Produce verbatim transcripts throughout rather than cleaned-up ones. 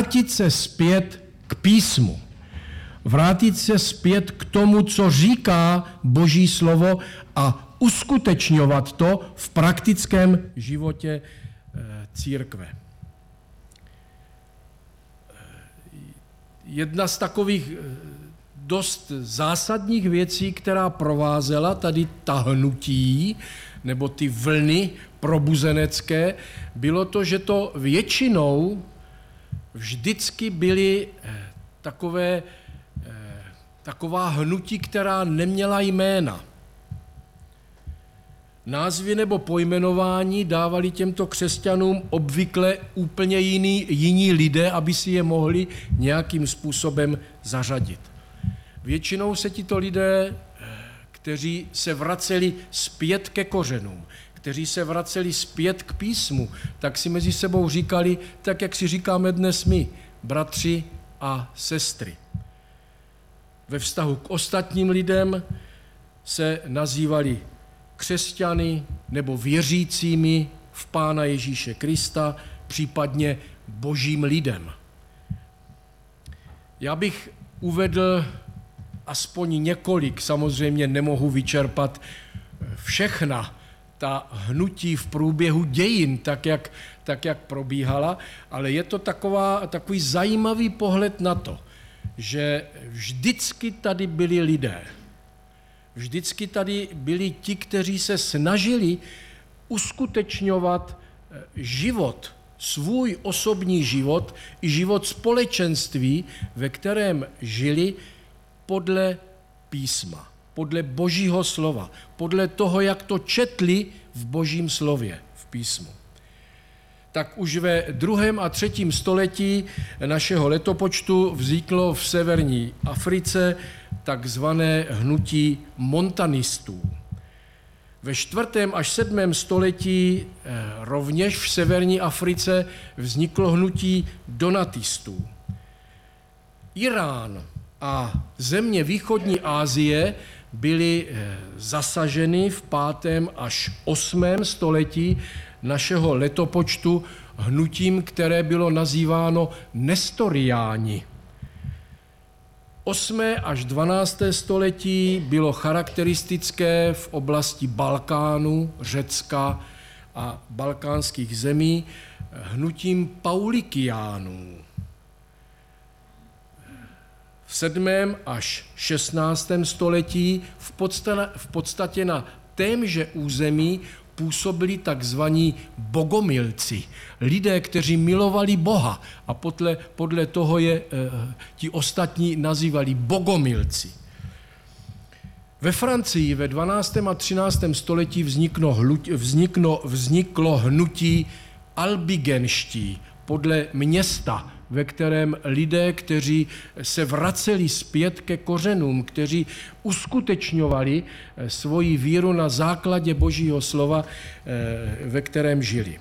vrátit se zpět k písmu. Vrátit se zpět k tomu, co říká Boží slovo a uskutečňovat to v praktickém životě církve. Jedna z takových dost zásadních věcí, která provázela tady ta hnutí, nebo ty vlny probuzenecké, bylo to, že to většinou vždycky byly takové, taková hnutí, která neměla jména. Názvy nebo pojmenování dávali těmto křesťanům obvykle úplně jiný, jiní lidé, aby si je mohli nějakým způsobem zařadit. Většinou se tito lidé, kteří se vraceli zpět ke kořenům, kteří se vraceli zpět k písmu, tak si mezi sebou říkali, tak jak si říkáme dnes my, bratři a sestry. Ve vztahu k ostatním lidem se nazývali křesťany nebo věřícími v Pána Ježíše Krista, případně božím lidem. Já bych uvedl aspoň několik, samozřejmě nemohu vyčerpat všechna ta hnutí v průběhu dějin, tak jak, tak jak probíhala, ale je to taková, takový zajímavý pohled na to, že vždycky tady byli lidé, vždycky tady byli ti, kteří se snažili uskutečňovat život, svůj osobní život i život společenství, ve kterém žili podle písma, podle Božího slova, podle toho, jak to četli v Božím slově, v písmu. Tak už ve druhém a třetím století našeho letopočtu vzniklo v severní Africe takzvané hnutí montanistů. Ve čtvrtém až sedmém století rovněž v severní Africe vzniklo hnutí donatistů. Irán a země východní Asie byly zasaženy v pátém až osmém století našeho letopočtu hnutím, které bylo nazýváno nestoriáni. osmé až dvanácté století bylo charakteristické v oblasti Balkánu, Řecka a balkánských zemí hnutím paulikiánů. V sedmém až šestnáctém století v podstatě, v podstatě na témže území působili takzvaní bogomilci, lidé, kteří milovali Boha a podle, podle toho je e, ti ostatní nazývali bogomilci. Ve Francii ve dvanáctém a třináctém století vzniklo, vzniklo, vzniklo hnutí albigenští podle města, ve kterém lidé, kteří se vraceli zpět ke kořenům, kteří uskutečňovali svoji víru na základě Božího slova, ve kterém žili.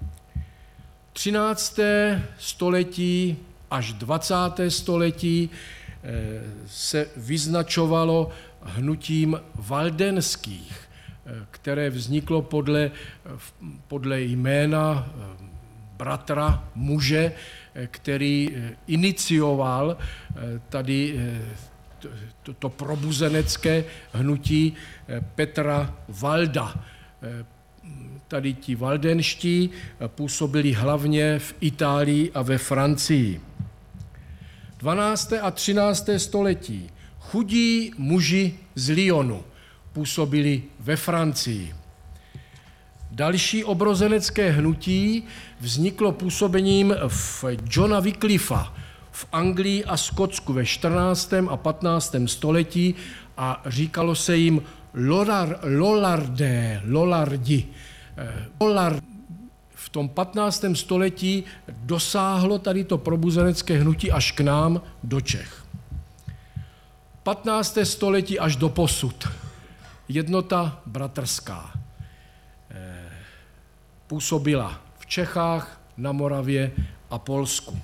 třinácté století až dvacáté století se vyznačovalo hnutím valdenských, které vzniklo podle, podle jména bratra, muže, který inicioval tady to, to probuzenecké hnutí Petra Valda. Tady ti valdenští působili hlavně v Itálii a ve Francii. dvanácté a třinácté století chudí muži z Lyonu působili ve Francii. Další obrozenecké hnutí vzniklo působením v Johna Wycliffa v Anglii a Skotsku ve čtrnáctém a patnáctém století a říkalo se jim Lolar, Lollardé, Lollardi. Lollard v tom patnáctém století dosáhlo tady to probuzenecké hnutí až k nám do Čech. patnácté století až do posud. Jednota bratrská působila v Čechách, na Moravě a Polsku.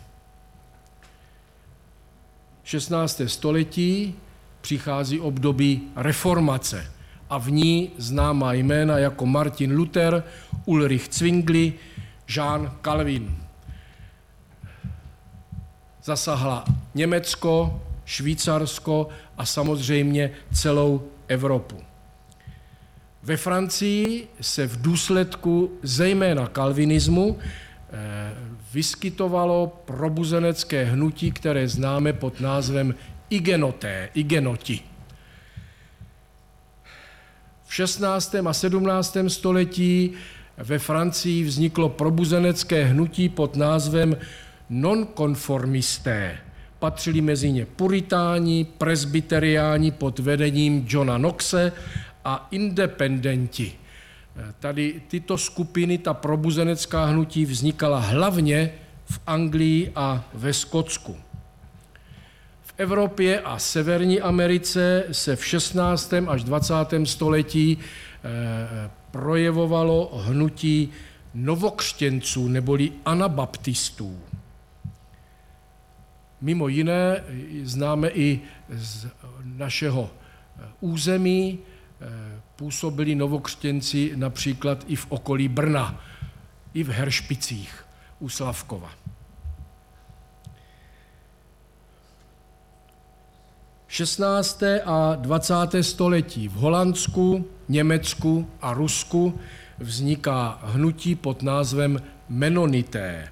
šestnácté století přichází období reformace a v ní známá jména jako Martin Luther, Ulrich Zwingli, Jean Calvin. Zasáhla Německo, Švýcarsko a samozřejmě celou Evropu. Ve Francii se v důsledku zejména kalvinismu vyskytovalo probuzenecké hnutí, které známe pod názvem igenoté, igenoti. V šestnáctém a sedmnáctém století ve Francii vzniklo probuzenecké hnutí pod názvem nonkonformisté. Patřili mezi ně puritáni, presbyteriáni pod vedením Johna Knoxe a independenti. Tady tyto skupiny, ta probuzenecká hnutí vznikala hlavně v Anglii a ve Skotsku. V Evropě a Severní Americe se v šestnáctém až dvacátém století projevovalo hnutí novokřtěnců neboli anabaptistů. Mimo jiné známe i z našeho území, působili novokřtěnci například i v okolí Brna, i v Heršpicích u Slavkova. šestnácté a dvacáté století v Holandsku, Německu a Rusku vzniká hnutí pod názvem menonité.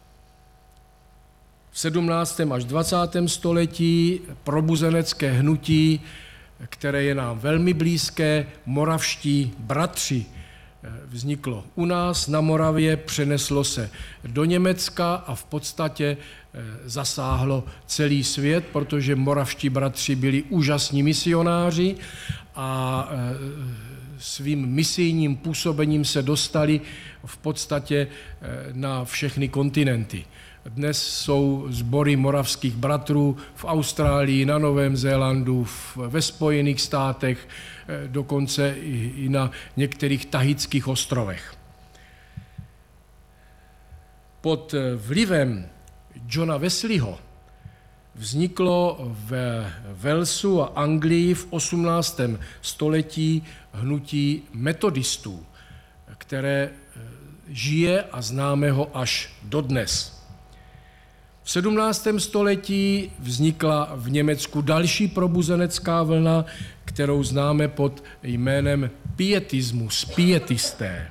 V sedmnáctém až dvacátém století probuzenecké hnutí, které je nám velmi blízké, moravští bratři, vzniklo u nás na Moravě, přeneslo se do Německa a v podstatě zasáhlo celý svět, protože moravští bratři byli úžasní misionáři a svým misijním působením se dostali v podstatě na všechny kontinenty. Dnes jsou sbory moravských bratrů v Austrálii, na Novém Zélandu, ve Spojených státech, dokonce i na některých Tahitských ostrovech. Pod vlivem Johna Wesleyho vzniklo v Walesu a Anglii v osmnáctém století hnutí metodistů, které žije a známe ho až dodnes. V sedmnáctém století vznikla v Německu další probuzenecká vlna, kterou známe pod jménem pietismus, pietisté.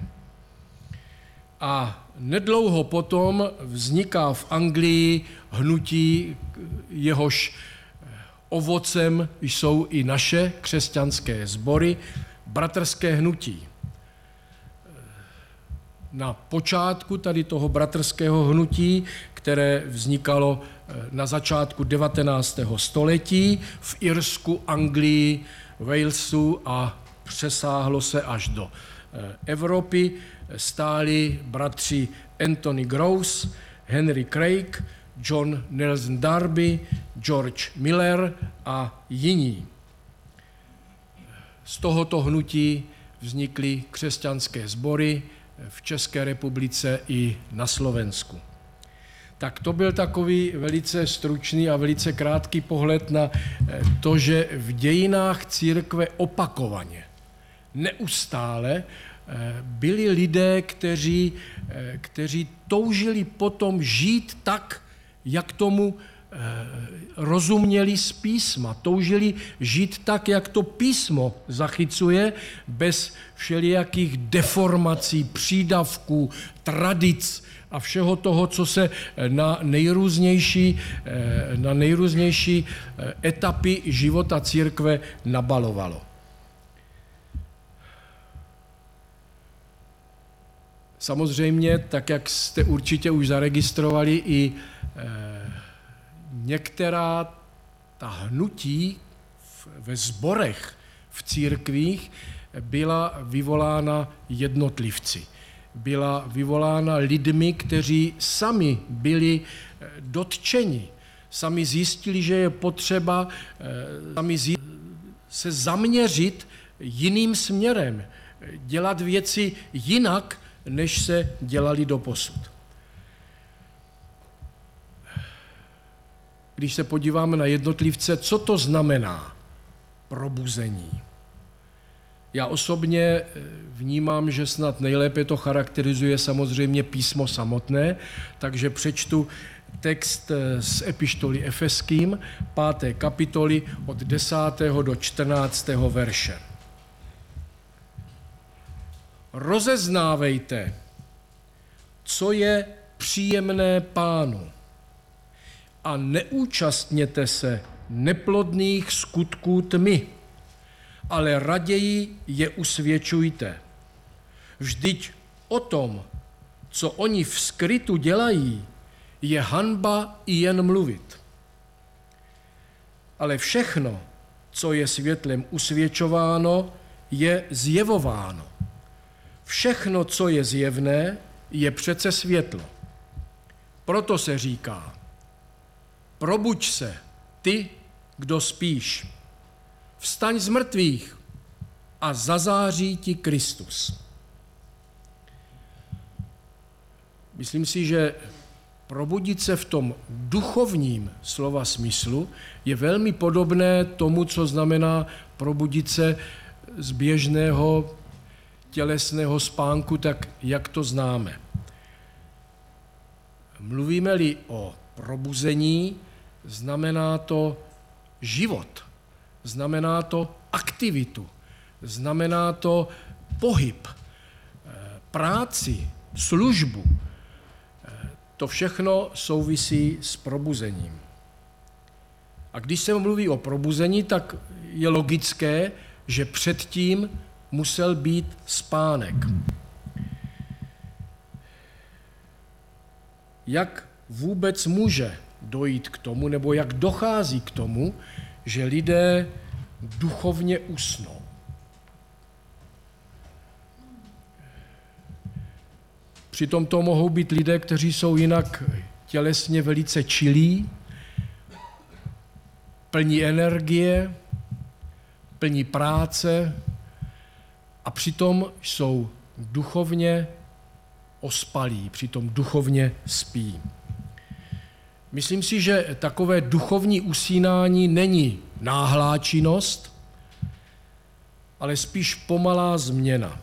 A nedlouho potom vzniká v Anglii hnutí, jehož ovocem jsou i naše křesťanské sbory, bratrské hnutí. Na počátku tady toho bratrského hnutí, které vznikalo na začátku devatenáctého století v Irsku, Anglii, Walesu a přesáhlo se až do Evropy, stáli bratři Anthony Groves, Henry Craig, John Nelson Darby, George Miller a jiní. Z tohoto hnutí vznikly křesťanské sbory v České republice i na Slovensku. Tak to byl takový velice stručný a velice krátký pohled na to, že v dějinách církve opakovaně, neustále byli lidé, kteří, kteří toužili potom žít tak, jak tomu rozuměli z písma. Toužili žít tak, jak to písmo zachycuje, bez všelijakých deformací, přídavků, tradic a všeho toho, co se na nejrůznější, na nejrůznější etapy života církve nabalovalo. Samozřejmě, tak jak jste určitě už zaregistrovali, i některá ta hnutí ve sborech, v církvích byla vyvolána jednotlivci. Byla vyvolána lidmi, kteří sami byli dotčeni. Sami zjistili, že je potřeba sami se zaměřit jiným směrem. Dělat věci jinak, než se dělali doposud. Když se podíváme na jednotlivce, co to znamená probuzení? Já osobně vnímám, že snad nejlépe to charakterizuje samozřejmě písmo samotné, takže přečtu text z epištoly Efeským, páté kapitoly od desátého do čtrnáctého verše. Rozeznávejte, co je příjemné Pánu, a neúčastněte se neplodných skutků tmy, ale raději je usvědčujte. Vždyť o tom, co oni v skrytu dělají, je hanba i jen mluvit. Ale všechno, co je světlem usvědčováno, je zjevováno. Všechno, co je zjevné, je přece světlo. Proto se říká, probuď se, ty, kdo spíš. Vstaň z mrtvých a zazáří ti Kristus. Myslím si, že probudit se v tom duchovním slova smyslu je velmi podobné tomu, co znamená probudit se z běžného tělesného spánku, tak jak to známe. Mluvíme-li o probuzení, znamená to život, znamená to aktivitu, znamená to pohyb, práci, službu. To všechno souvisí s probuzením. A když se mluví o probuzení, tak je logické, že předtím musel být spánek. Jak vůbec může dojít k tomu, nebo jak dochází k tomu, že lidé duchovně usnou? Přitom to mohou být lidé, kteří jsou jinak tělesně velice čilí, plní energie, plní práce a přitom jsou duchovně ospalí, přitom duchovně spí. Myslím si, že takové duchovní usínání není náhlá činnost, ale spíš pomalá změna.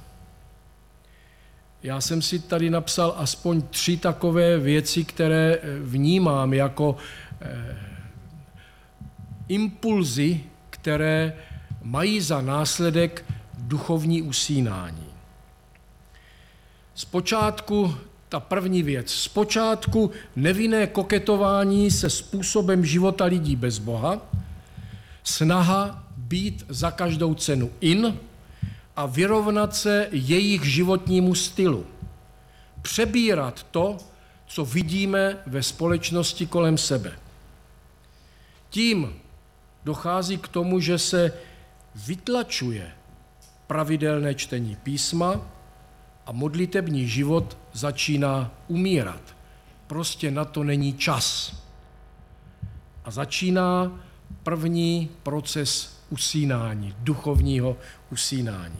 Já jsem si tady napsal aspoň tři takové věci, které vnímám jako eh, impulzy, které mají za následek duchovní usínání. Zpočátku ta první věc. Zpočátku nevinné koketování se způsobem života lidí bez Boha, snaha být za každou cenu in a vyrovnat se jejich životnímu stylu. Přebírat to, co vidíme ve společnosti kolem sebe. Tím dochází k tomu, že se vytlačuje pravidelné čtení písma a modlitební život začíná umírat. Prostě na to není čas. A začíná první proces usínání, duchovního usínání.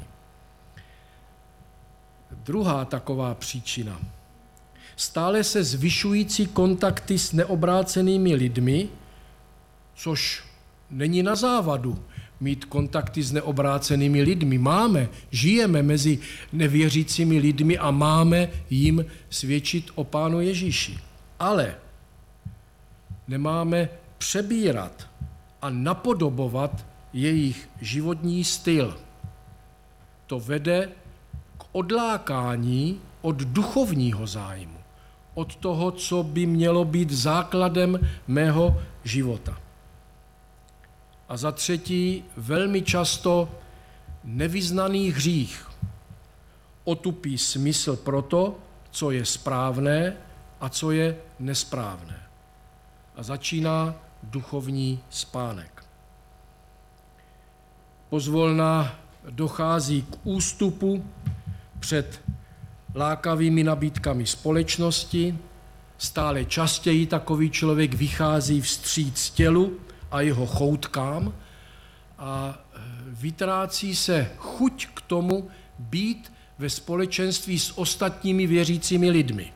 Druhá taková příčina. Stále se zvyšující kontakty s neobrácenými lidmi, což není na závadu mít kontakty s neobrácenými lidmi. Máme, žijeme mezi nevěřícími lidmi a máme jim svědčit o Pánu Ježíši. Ale nemáme přebírat a napodobovat jejich životní styl. To vede k odlákání od duchovního zájmu, od toho, co by mělo být základem mého života. A za třetí, velmi často nevyznaný hřích otupí smysl pro to, co je správné a co je nesprávné. A začíná duchovní spánek. Pozvolna dochází k ústupu před lákavými nabídkami společnosti, stále častěji takový člověk vychází vstříc tělu a jeho choutkám a vytrácí se chuť k tomu být ve společenství s ostatními věřícími lidmi.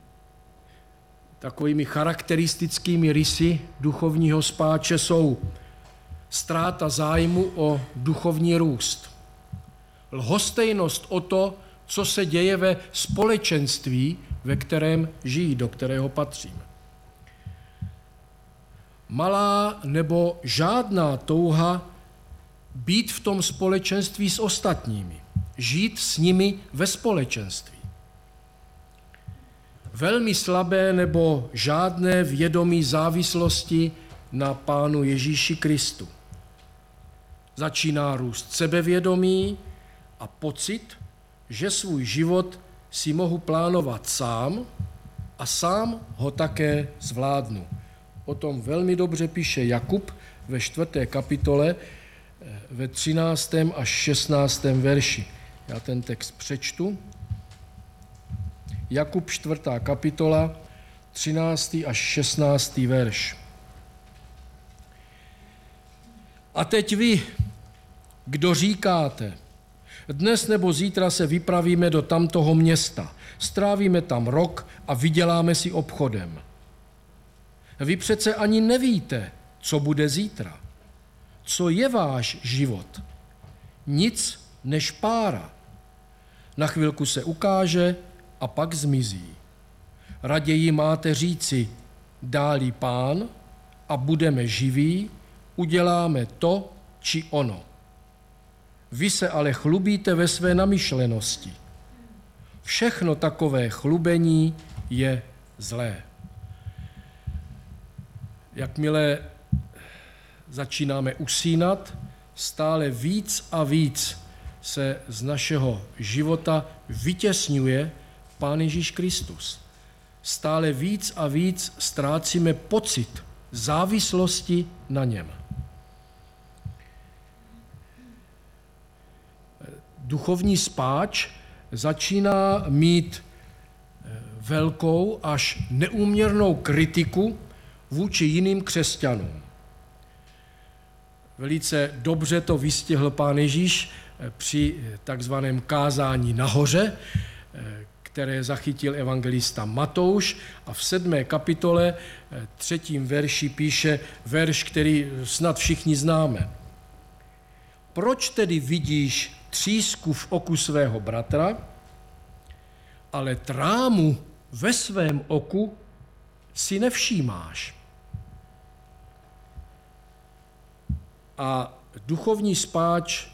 Takovými charakteristickými rysy duchovního spáče jsou ztráta zájmu o duchovní růst. Lhostejnost o to, co se děje ve společenství, ve kterém žijí, do kterého patříme. Malá nebo žádná touha být v tom společenství s ostatními, žít s nimi ve společenství. Velmi slabé nebo žádné vědomí závislosti na Pánu Ježíši Kristu. Začíná růst sebevědomí a pocit, že svůj život si mohu plánovat sám a sám ho také zvládnu. O tom velmi dobře píše Jakub ve čtvrté kapitole ve třináctém až šestnáctém verši. Já ten text přečtu. Jakub čtvrtá kapitola, třináctý až šestnáctý verš. A teď vy, kdo říkáte, dnes nebo zítra se vypravíme do tamtoho města, strávíme tam rok a vyděláme si obchodem. Vy přece ani nevíte, co bude zítra. Co je váš život? Nic než pára. Na chvilku se ukáže a pak zmizí. Raději máte říci, dá-li Pán a budeme živí, uděláme to či ono. Vy se ale chlubíte ve své namyšlenosti. Všechno takové chlubení je zlé. Jakmile začínáme usínat, stále víc a víc se z našeho života vytěsňuje Pán Ježíš Kristus. Stále víc a víc ztrácíme pocit závislosti na něm. Duchovní spáč začíná mít velkou až neúměrnou kritiku vůči jiným křesťanům. Velice dobře to vystihl Pán Ježíš při takzvaném kázání nahoře, které zachytil evangelista Matouš a v sedmé kapitole třetím verši píše verš, který snad všichni známe. Proč tedy vidíš třísku v oku svého bratra, ale trámu ve svém oku si nevšímáš? A duchovní spáč,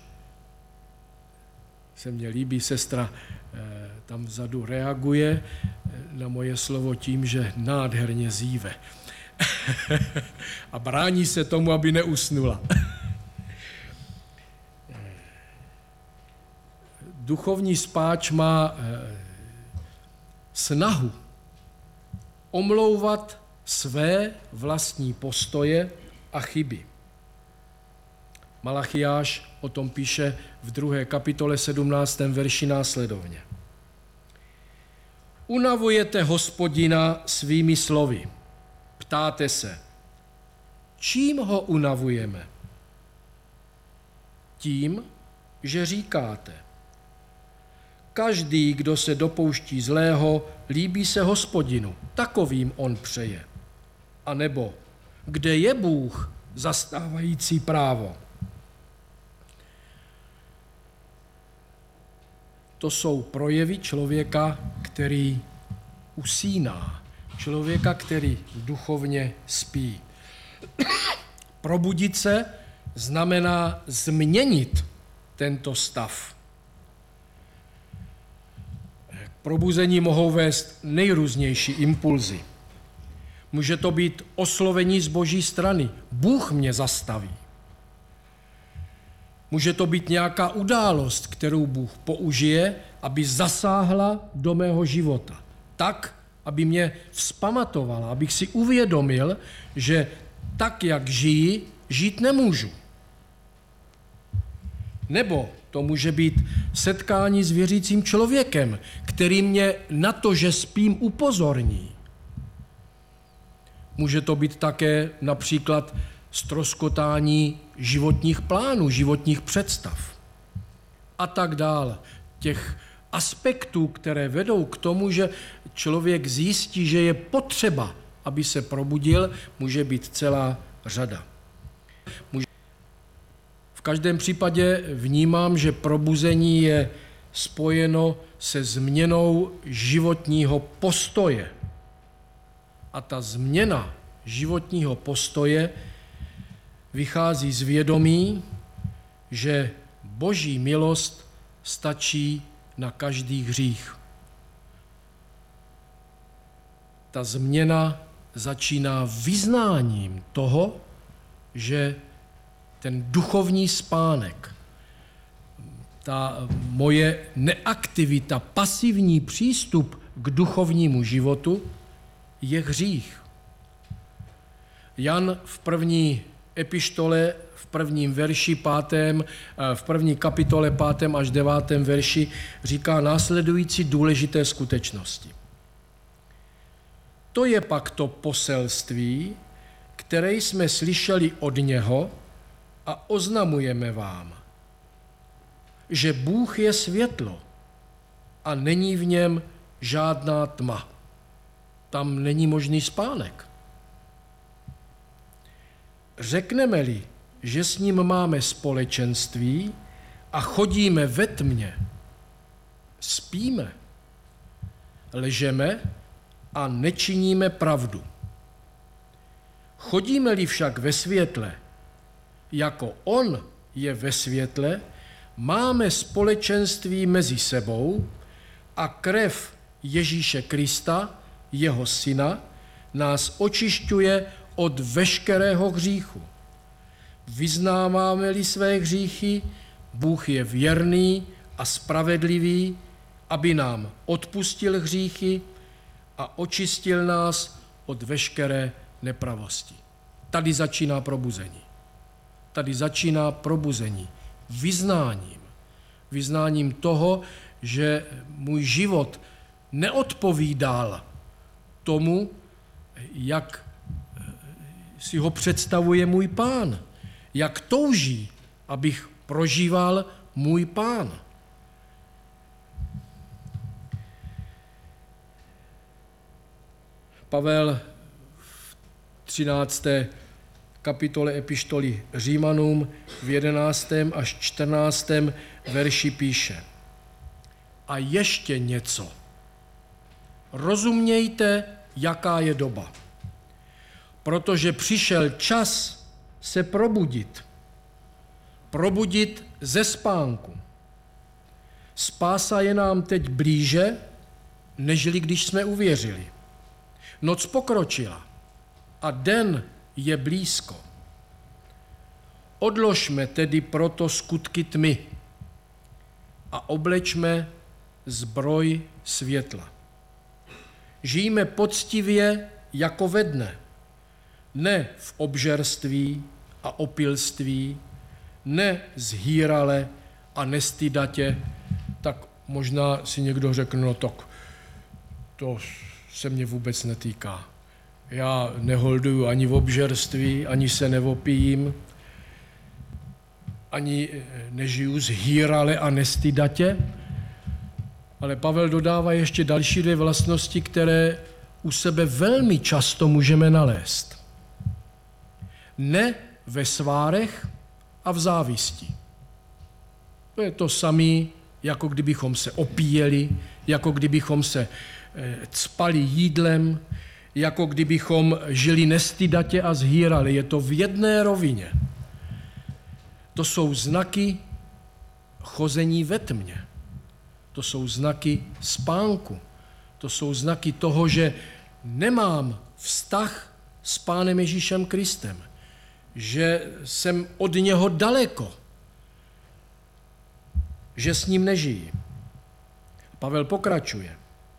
se mně líbí, sestra tam vzadu reaguje na moje slovo tím, že nádherně zíve. A brání se tomu, aby neusnula. Duchovní spáč má snahu omlouvat své vlastní postoje a chyby. Malachiáš o tom píše v druhé kapitole sedmnáctém verši následovně. Unavujete Hospodina svými slovy. Ptáte se, čím ho unavujeme? Tím, že říkáte, každý, kdo se dopouští zlého, líbí se Hospodinu, takovým on přeje. A nebo, kde je Bůh zastávající právo? To jsou projevy člověka, který usíná, člověka, který duchovně spí. Probudit se znamená změnit tento stav. K probuzení mohou vést nejrůznější impulzy. Může to být oslovení z Boží strany. Bůh mě zastaví. Může to být nějaká událost, kterou Bůh použije, aby zasáhla do mého života. Tak, aby mě vzpamatovala, abych si uvědomil, že tak, jak žiji, žít nemůžu. Nebo to může být setkání s věřícím člověkem, který mě na to, že spím, upozorní. Může to být také například ztroskotání životních plánů, životních představ a tak dále. Těch aspektů, které vedou k tomu, že člověk zjistí, že je potřeba, aby se probudil, může být celá řada. Může... každém případě vnímám, že probuzení je spojeno se změnou životního postoje. A ta změna životního postoje vychází z vědomí, že Boží milost stačí na každý hřích. Ta změna začíná vyznáním toho, že ten duchovní spánek, ta moje neaktivita, pasivní přístup k duchovnímu životu je hřích. Jan v první epištole, v prvním verši pátém, v první kapitole pátém až devátém verši říká následující důležité skutečnosti. To je pak to poselství, které jsme slyšeli od něho a oznamujeme vám, že Bůh je světlo a není v něm žádná tma. Tam není možný spánek. Řekneme-li, že s ním máme společenství a chodíme ve tmě, spíme, ležeme a nečiníme pravdu. Chodíme-li však ve světle, jako on je ve světle, máme společenství mezi sebou a krev Ježíše Krista, jeho syna, nás očišťuje od veškerého hříchu. Vyznáváme-li své hříchy, Bůh je věrný a spravedlivý, aby nám odpustil hříchy a očistil nás od veškeré nepravosti. Tady začíná probuzení. Tady začíná probuzení vyznáním. Vyznáním toho, že můj život neodpovídal tomu, jak si ho představuje můj Pán, jak touží, abych prožíval můj Pán. Pavel v třinácté kapitole epištoly Římanům v jedenáctém až čtrnáctém verši píše: A ještě něco. Rozumějte, jaká je doba. Protože přišel čas se probudit. Probudit ze spánku. Spása je nám teď blíže, nežli když jsme uvěřili. Noc pokročila a den je blízko. Odložme tedy proto skutky tmy a oblečme zbroj světla. Žijme poctivě jako ve dne, ne v obžerství a opilství, ne zhýrale a nestydatě, tak možná si někdo řekne, no tak to se mě vůbec netýká. Já neholduju ani v obžerství, ani se nevopijím, ani nežiju zhýrale a nestydatě, ale Pavel dodává ještě další dvě vlastnosti, které u sebe velmi často můžeme nalézt. Ne ve svárech a v závisti. To je to samé, jako kdybychom se opíjeli, jako kdybychom se cpali jídlem, jako kdybychom žili nestydatě a zhýrali. Je to v jedné rovině. To jsou znaky chození ve tmě. To jsou znaky spánku. To jsou znaky toho, že nemám vztah s Pánem Ježíšem Kristem. Že jsem od něho daleko. Že s ním nežijí. Pavel pokračuje.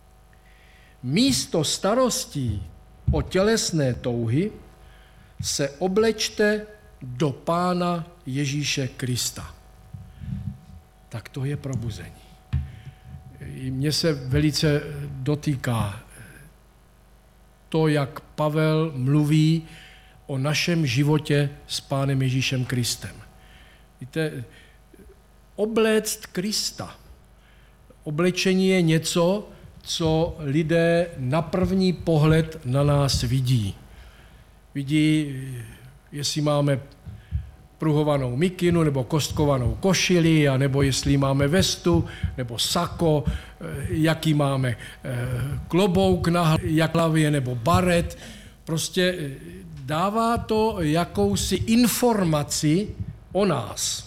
Místo starostí o tělesné touhy se oblečte do Pána Ježíše Krista. Tak to je probuzení. Mně se velice dotýká to, jak Pavel mluví o našem životě s Pánem Ježíšem Kristem. Víte, obléct Krista. Oblečení je něco, co lidé na první pohled na nás vidí. Vidí, jestli máme pruhovanou mikinu nebo kostkovanou košili, a nebo jestli máme vestu nebo sako, jaký máme klobouk na hlavě nebo baret. Prostě dává to jakousi informaci o nás.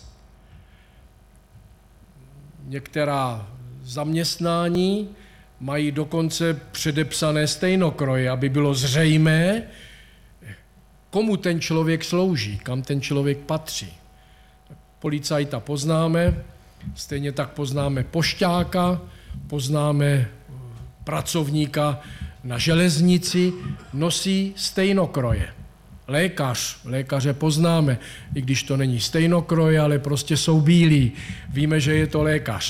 Některá zaměstnání mají dokonce předepsané stejnokroje, aby bylo zřejmé, komu ten člověk slouží, kam ten člověk patří. Policajta poznáme, stejně tak poznáme pošťáka, poznáme pracovníka na železnici, nosí stejnokroje. Lékař, lékaře poznáme, i když to není stejnokroj, ale prostě jsou bílí. Víme, že je to lékař.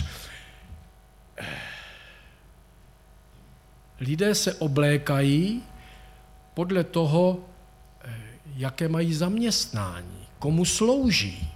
Lidé se oblékají podle toho, jaké mají zaměstnání, komu slouží.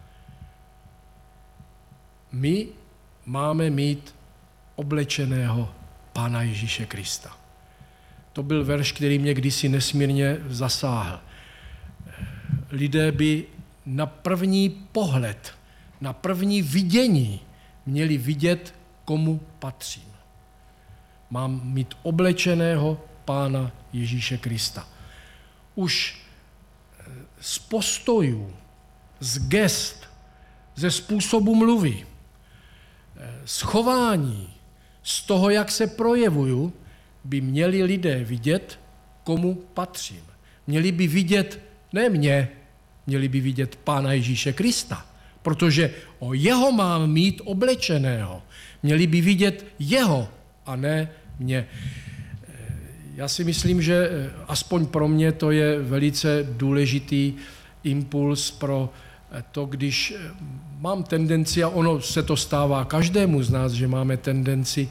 My máme mít oblečeného Pána Ježíše Krista. To byl verš, který mě kdysi nesmírně zasáhl. Lidé by na první pohled, na první vidění měli vidět, komu patřím. Mám mít oblečeného Pána Ježíše Krista. Už z postojů, z gest, ze způsobu mluvy, z chování, z toho, jak se projevuju, by měli lidé vidět, komu patřím. Měli by vidět ne mě, měli by vidět Pána Ježíše Krista, protože o jeho mám mít oblečeného. Měli by vidět jeho a ne mě. Já si myslím, že aspoň pro mě to je velice důležitý impuls pro to, když mám tendenci, a ono se to stává každému z nás, že máme tendenci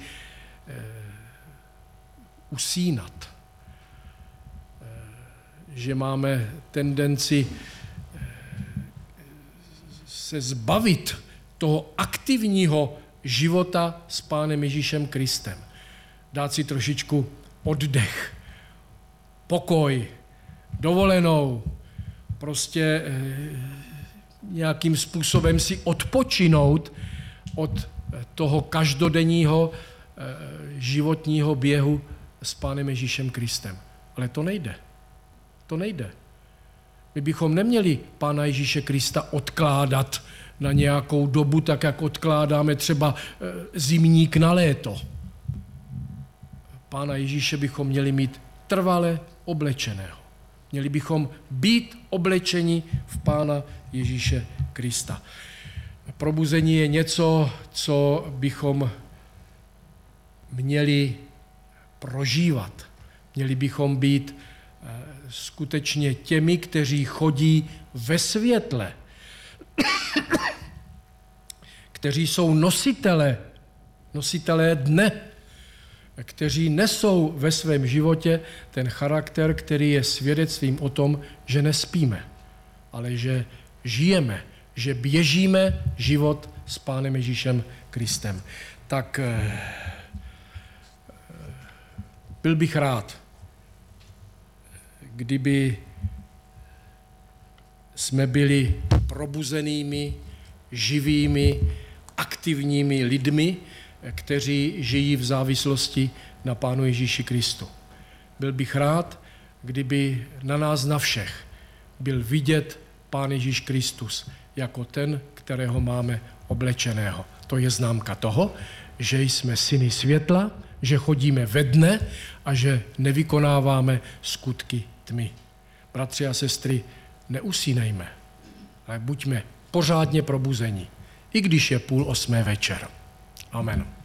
usínat. Že máme tendenci se zbavit toho aktivního života s Pánem Ježíšem Kristem. Dát si trošičku oddech, pokoj, dovolenou, prostě nějakým způsobem si odpočinout od toho každodenního životního běhu s Pánem Ježíšem Kristem. Ale to nejde. To nejde. My bychom neměli Pána Ježíše Krista odkládat na nějakou dobu, tak jak odkládáme třeba zimník na léto. Pána Ježíše bychom měli mít trvale oblečeného. Měli bychom být oblečeni v Pána Ježíše Krista. Probuzení je něco, co bychom měli prožívat. Měli bychom být skutečně těmi, kteří chodí ve světle, kteří jsou nositele, nositelé dne, kteří nesou ve svém životě ten charakter, který je svědectvím o tom, že nespíme, ale že žijeme, že běžíme život s Pánem Ježíšem Kristem. Tak byl bych rád, kdyby jsme byli probuzenými, živými, aktivními lidmi, kteří žijí v závislosti na Pánu Ježíši Kristu. Byl bych rád, kdyby na nás na všech byl vidět Pán Ježíš Kristus jako ten, kterého máme oblečeného. To je známka toho, že jsme syny světla, že chodíme ve dne a že nevykonáváme skutky tmy. Bratři a sestry, neusínejme, ale buďme pořádně probuzení, i když je půl osmé večer. Amen.